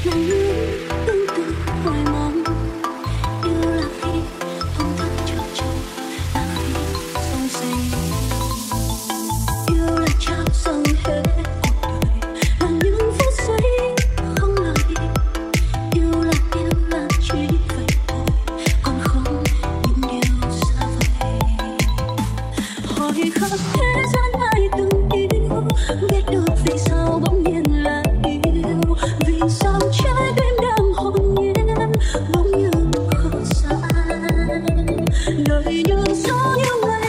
mong ước tương tự hoài mong. Yêu là khi không thức chập chờn, là khi sông say. Yêu là trao dâng hết cuộc đời, là những phút giây không lời. Yêu là chỉ vậy thôi, còn không những điều xa vời. Hỏi khắp thế gian ai từng yêu, biết được vì sao bỗng nhiên là yêu. Vì sao trái tim đang hồn nhiên bỗng nhiên khó xa. Đời như gió như mây